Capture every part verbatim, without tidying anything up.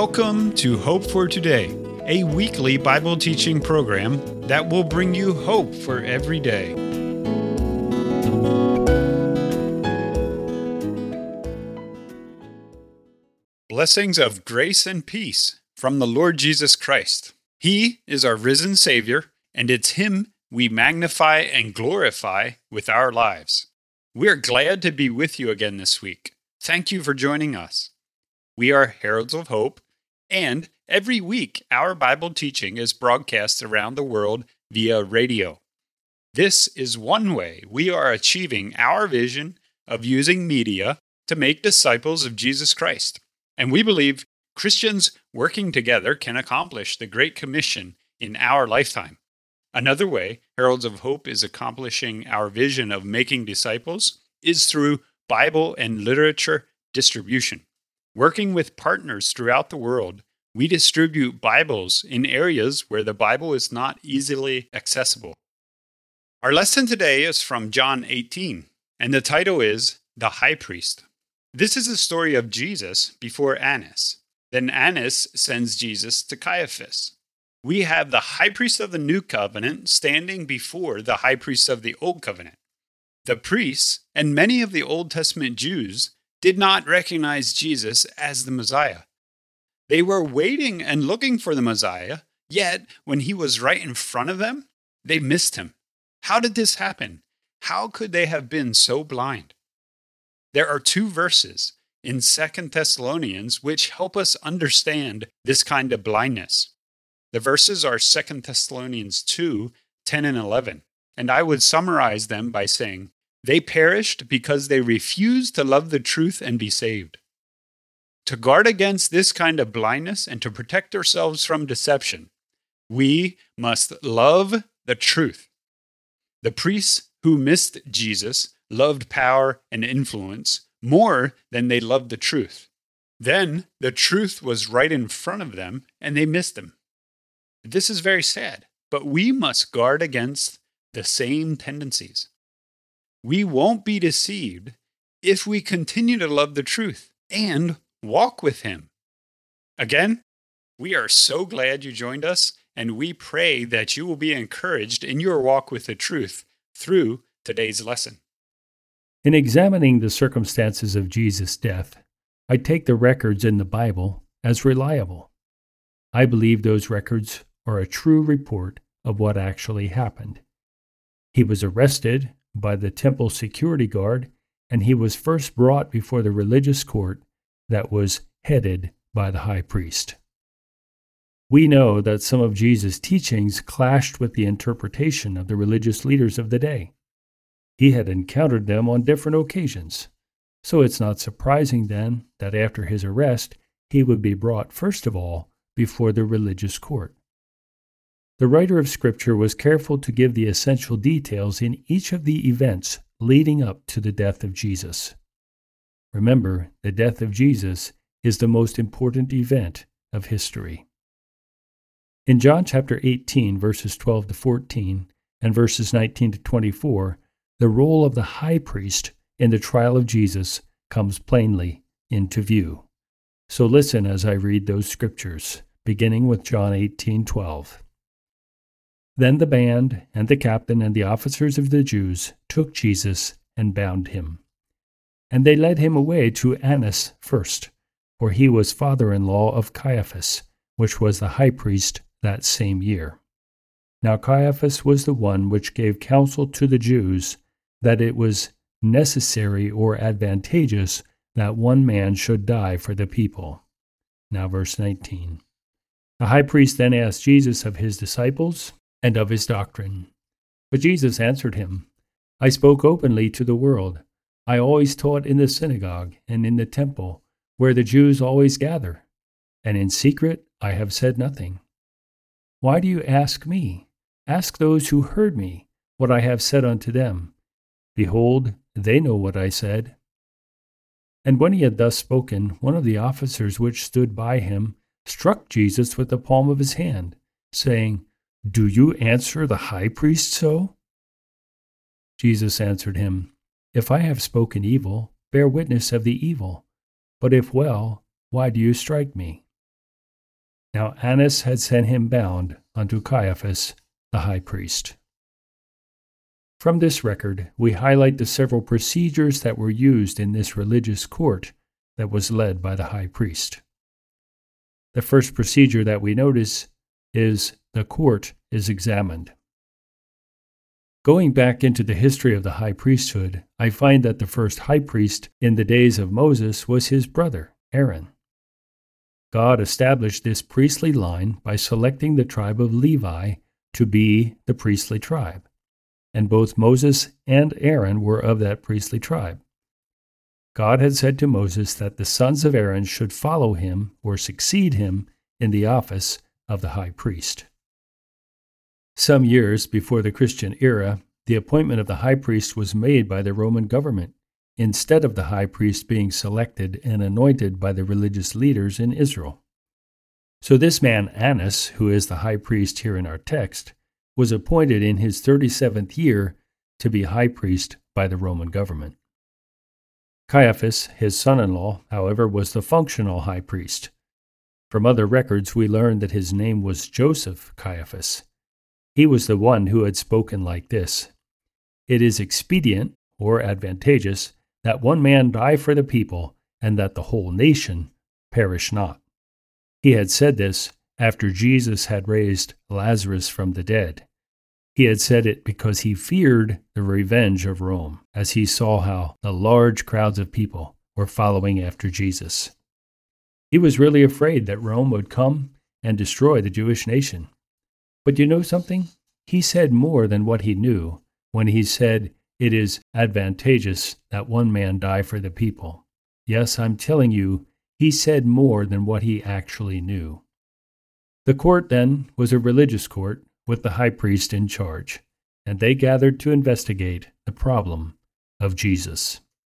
Welcome to Hope for Today, a weekly Bible teaching program that will bring you hope for every day. Blessings of grace and peace from the Lord Jesus Christ. He is our risen Savior, and it's Him we magnify and glorify with our lives. We're glad to be with you again this week. Thank you for joining us. We are Heralds of Hope, and every week our Bible teaching is broadcast around the world via radio. This is one way we are achieving our vision of using media to make disciples of Jesus Christ. And we believe Christians working together can accomplish the Great Commission in our lifetime. Another way Heralds of Hope is accomplishing our vision of making disciples is through Bible and literature distribution. Working with partners throughout the world, we distribute Bibles in areas where the Bible is not easily accessible. Our lesson today is from John eighteen, and the title is The High Priest. This is the story of Jesus before Annas. Then Annas sends Jesus to Caiaphas. We have the high priest of the new covenant standing before the high priest of the old covenant. The priests and many of the Old Testament Jews did not recognize Jesus as the Messiah. They were waiting and looking for the Messiah, yet when he was right in front of them, they missed him. How did this happen? How could they have been so blind? There are two verses in Second Thessalonians which help us understand this kind of blindness. The verses are Second Thessalonians two, ten and eleven, and I would summarize them by saying, they perished because they refused to love the truth and be saved. To guard against this kind of blindness and to protect ourselves from deception, we must love the truth. The priests who missed Jesus loved power and influence more than they loved the truth. Then the truth was right in front of them and they missed him. This is very sad, but we must guard against the same tendencies. We won't be deceived if we continue to love the truth and walk with Him. Again, we are so glad you joined us, and we pray that you will be encouraged in your walk with the truth through today's lesson. In examining the circumstances of Jesus' death, I take the records in the Bible as reliable. I believe those records are a true report of what actually happened. He was arrested by the temple security guard, and he was first brought before the religious court that was headed by the high priest. We know that some of Jesus' teachings clashed with the interpretation of the religious leaders of the day. He had encountered them on different occasions, so it's not surprising then that after his arrest, he would be brought first of all before the religious court. The writer of Scripture was careful to give the essential details in each of the events leading up to the death of Jesus. Remember, the death of Jesus is the most important event of history. In John chapter eighteen, verses twelve to fourteen, and verses nineteen to twenty-four, the role of the high priest in the trial of Jesus comes plainly into view. So listen as I read those scriptures, beginning with John eighteen twelve. Then the band and the captain and the officers of the Jews took Jesus and bound him. And they led him away to Annas first, for he was father-in-law of Caiaphas, which was the high priest that same year. Now Caiaphas was the one which gave counsel to the Jews that it was necessary or advantageous that one man should die for the people. Now verse nineteen. The high priest then asked Jesus of his disciples and of his doctrine. But Jesus answered him, I spoke openly to the world. I always taught in the synagogue and in the temple, where the Jews always gather, and in secret I have said nothing. Why do you ask me? Ask those who heard me what I have said unto them. Behold, they know what I said. And when he had thus spoken, one of the officers which stood by him struck Jesus with the palm of his hand, saying, Do you answer the high priest so? Jesus answered him, If I have spoken evil, bear witness of the evil. But if well, why do you strike me? Now Annas had sent him bound unto Caiaphas the high priest. From this record, we highlight the several procedures that were used in this religious court that was led by the high priest. The first procedure that we notice is the court is examined. Going back into the history of the high priesthood, I find that the first high priest in the days of Moses was his brother, Aaron. God established this priestly line by selecting the tribe of Levi to be the priestly tribe, and both Moses and Aaron were of that priestly tribe. God had said to Moses that the sons of Aaron should follow him or succeed him in the office of the high priest. Some years before the Christian era, the appointment of the high priest was made by the Roman government, instead of the high priest being selected and anointed by the religious leaders in Israel. So this man Annas, who is the high priest here in our text, was appointed in his thirty-seventh year to be high priest by the Roman government. Caiaphas, his son-in-law, however, was the functional high priest. From other records, we learn that his name was Joseph Caiaphas. He was the one who had spoken like this: "It is expedient, or advantageous, that one man die for the people, and that the whole nation perish not." He had said this after Jesus had raised Lazarus from the dead. He had said it because he feared the revenge of Rome, as he saw how the large crowds of people were following after Jesus. He was really afraid that Rome would come and destroy the Jewish nation. But you know something? He said more than what he knew when he said, "It is advantageous that one man die for the people." Yes, I'm telling you, he said more than what he actually knew. The court, then, was a religious court with the high priest in charge, and they gathered to investigate the problem of Jesus.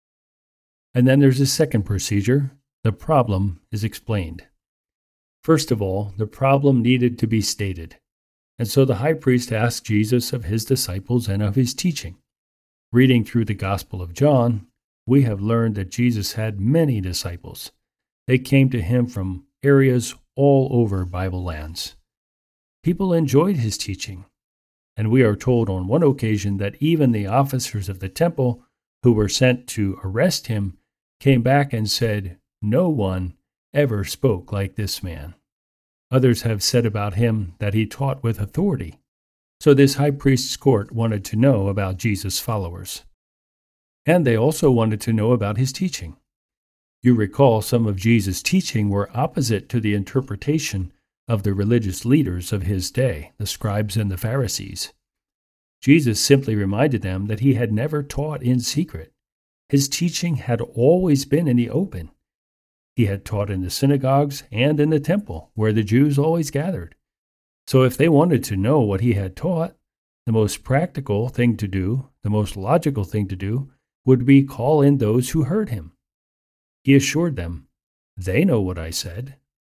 And then there's a second procedure. The problem is explained. First of all, the problem needed to be stated. And so the high priest asked Jesus of his disciples and of his teaching. Reading through the Gospel of John, we have learned that Jesus had many disciples. They came to him from areas all over Bible lands. People enjoyed his teaching, and we are told on one occasion that even the officers of the temple who were sent to arrest him came back and said, "No one ever spoke like this man." Others have said about him that he taught with authority. So this high priest's court wanted to know about Jesus' followers. And they also wanted to know about his teaching. You recall some of Jesus' teaching were opposite to the interpretation of the religious leaders of his day, the scribes and the Pharisees. Jesus simply reminded them that he had never taught in secret. His teaching had always been in the open. He had taught in the synagogues and in the temple, where the Jews always gathered. So if they wanted to know what he had taught, the most practical thing to do, the most logical thing to do, would be call in those who heard him. He assured them, "They know what I said."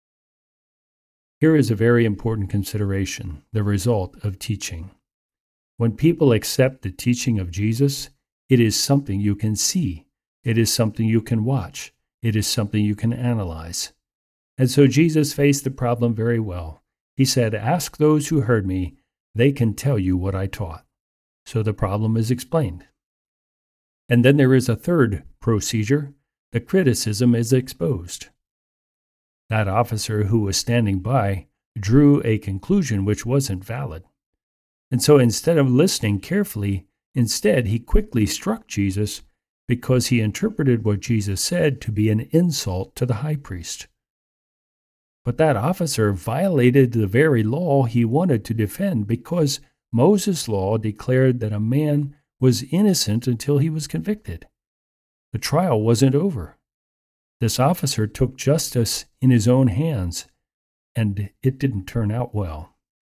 Here is a very important consideration, the result of teaching. When people accept the teaching of Jesus, it is something you can see. It is something you can watch. It is something you can analyze. And so Jesus faced the problem very well. He said, "Ask those who heard me. They can tell you what I taught." So the problem is explained. And then there is a third procedure. The criticism is exposed. That officer who was standing by drew a conclusion which wasn't valid. And so instead of listening carefully, instead he quickly struck Jesus because he interpreted what Jesus said to be an insult to the high priest. But that officer violated the very law he wanted to defend, because Moses' law declared that a man was innocent until he was convicted. The trial wasn't over. This officer took justice in his own hands, and it didn't turn out well.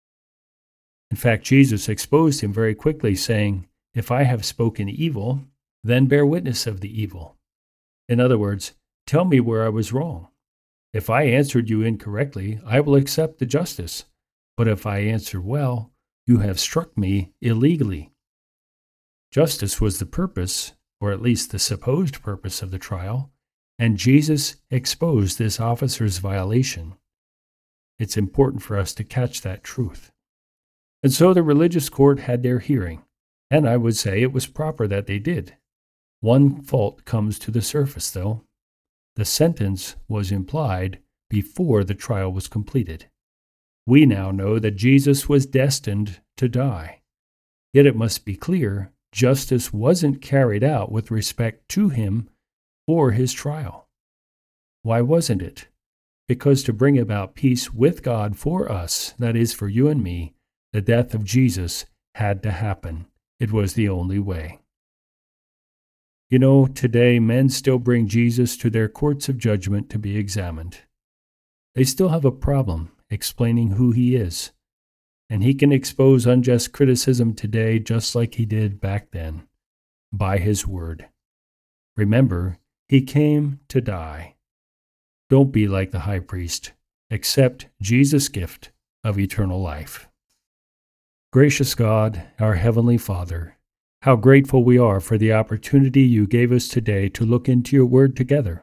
In fact, Jesus exposed him very quickly, saying, "If I have spoken evil, then bear witness of the evil." In other words, tell me where I was wrong. If I answered you incorrectly, I will accept the justice. But if I answer well, you have struck me illegally. Justice was the purpose, or at least the supposed purpose of the trial, and Jesus exposed this officer's violation. It's important for us to catch that truth. And so the religious court had their hearing, and I would say it was proper that they did. One fault comes to the surface, though. The sentence was implied before the trial was completed. We now know that Jesus was destined to die. Yet it must be clear justice wasn't carried out with respect to him or his trial. Why wasn't it? Because to bring about peace with God for us, that is, for you and me, the death of Jesus had to happen. It was the only way. You know, today men still bring Jesus to their courts of judgment to be examined. They still have a problem explaining who he is, and he can expose unjust criticism today just like he did back then, by his word. Remember, he came to die. Don't be like the high priest. Accept Jesus' gift of eternal life. Gracious God, our Heavenly Father, how grateful we are for the opportunity you gave us today to look into your word together.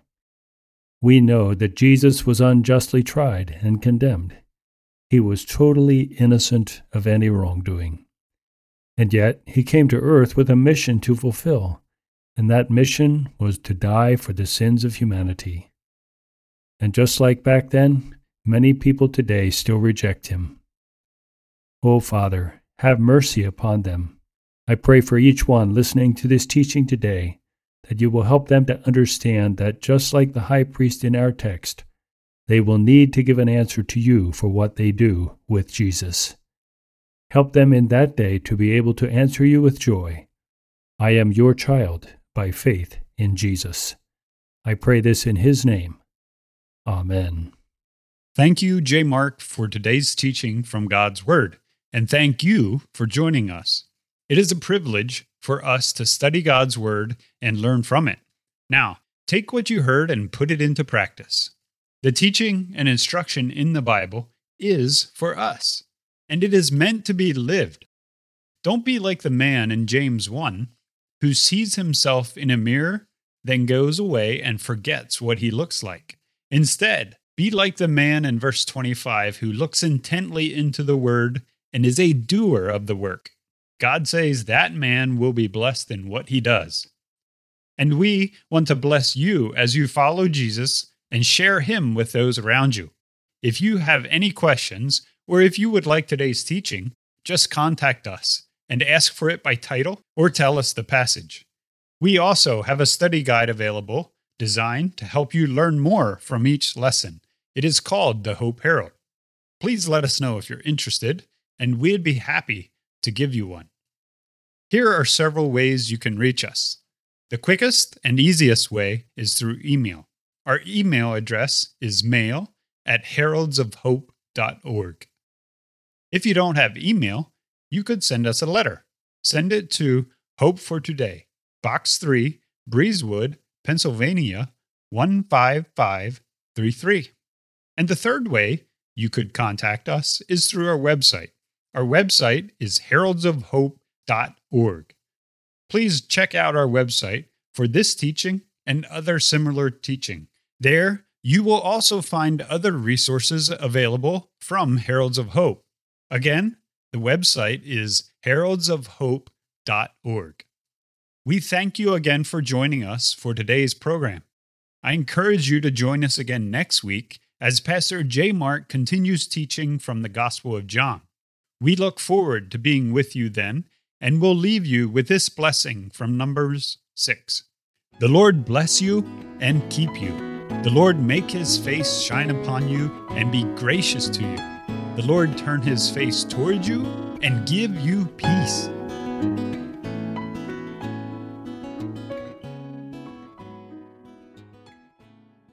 We know that Jesus was unjustly tried and condemned. He was totally innocent of any wrongdoing. And yet he came to earth with a mission to fulfill, and that mission was to die for the sins of humanity. And just like back then, many people today still reject him. Oh, Father, have mercy upon them. I pray for each one listening to this teaching today that you will help them to understand that just like the high priest in our text, they will need to give an answer to you for what they do with Jesus. Help them in that day to be able to answer you with joy. I am your child by faith in Jesus. I pray this in his name. Amen. Thank you, J. Mark, for today's teaching from God's Word, and thank you for joining us. It is a privilege for us to study God's Word and learn from it. Now, take what you heard and put it into practice. The teaching and instruction in the Bible is for us, and it is meant to be lived. Don't be like the man in James one who sees himself in a mirror, then goes away and forgets what he looks like. Instead, be like the man in verse twenty-five who looks intently into the Word and is a doer of the work. God says that man will be blessed in what he does. And we want to bless you as you follow Jesus and share him with those around you. If you have any questions, or if you would like today's teaching, just contact us and ask for it by title or tell us the passage. We also have a study guide available designed to help you learn more from each lesson. It is called the Hope Herald. Please let us know if you're interested, and we'd be happy to give you one. Here are several ways you can reach us. The quickest and easiest way is through email. Our email address is mail at heralds of hope dot org. If you don't have email, you could send us a letter. Send it to Hope for Today, Box three, Breezewood, Pennsylvania, one five five three three. And the third way you could contact us is through our website. Our website is heralds of hope dot org. Please check out our website for this teaching and other similar teaching. There, you will also find other resources available from Heralds of Hope. Again, the website is heralds of hope dot org. We thank you again for joining us for today's program. I encourage you to join us again next week as Pastor J. Mark continues teaching from the Gospel of John. We look forward to being with you then, and we'll leave you with this blessing from Numbers six. The Lord bless you and keep you. The Lord make his face shine upon you and be gracious to you. The Lord turn his face toward you and give you peace.